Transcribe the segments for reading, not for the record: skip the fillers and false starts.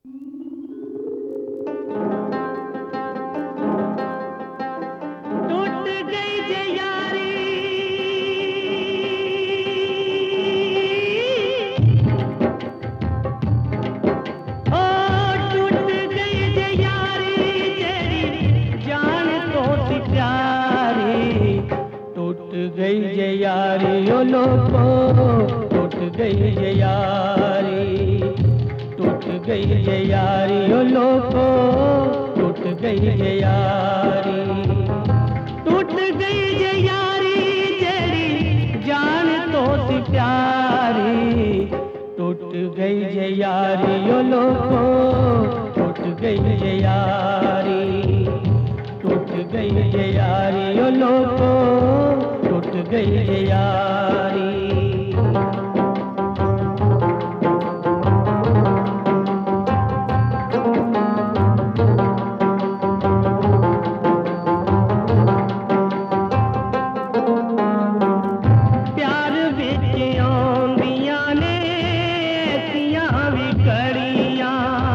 टूट गई जे यारी, ओ टूट गई जे यारी, तेरी जान तो सी प्यारी। टूट गई जे यारी ओ लोगो, टूट गई जे यारी, टूट गई जे यारी ओ लोगो, टूट गई जे यारी। टूट गई जे यारी, तेरी जान तो सी प्यारी। टूट गई जे यारी ओ लोगो, टूट गई जे यारी, टूट गई जे यारी ओ लोगो, टूट गई जे यारी। प्यार विच आउंदियां ने ऐसियां भी कड़ियां,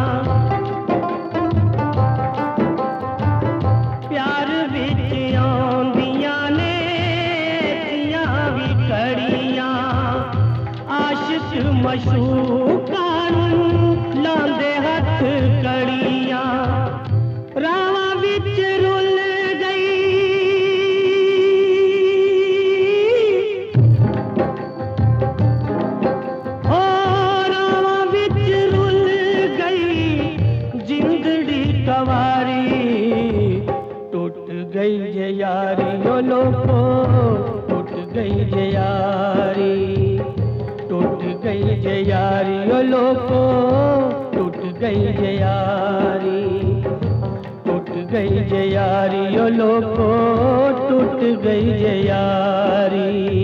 प्यार विच आउंदियां ने ऐसियां भी कड़ियां। आशिक मशूका नूं लांदे हथ कड़ियां, रावां विच रुल गई, ओ रावां विच रुल गई जिंदड़ी कवारी। टूट गई जे यारी ओ लोगो, टूट गई जे यारी, टूट गई जे यारी ओ लोगो, टूट गई जे यारी, टूट गई जे यारी ओ लोगो, टूट गई जे यारी।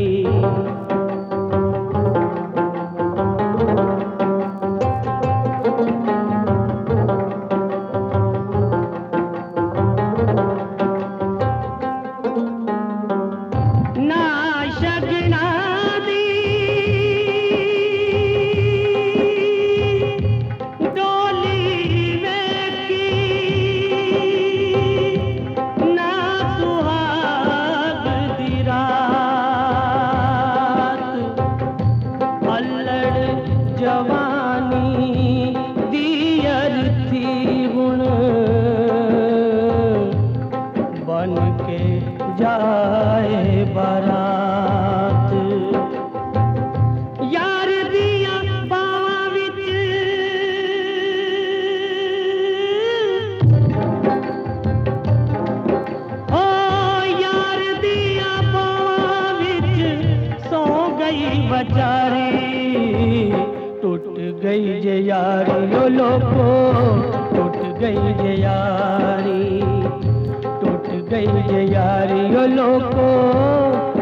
ना शगना दी डोली वेखी, ना सुहाग दी रात, अल्लड़ जवानी दी अर्थी हुण बन के जाए बारात। यार दिया बावां विच, ओ यार दिया बावां विच सौ गई बचारी। टूट गई जे यारी ओ लोगो, टूट गई जे यारी, टूट गई जे यारी ओ लोगो,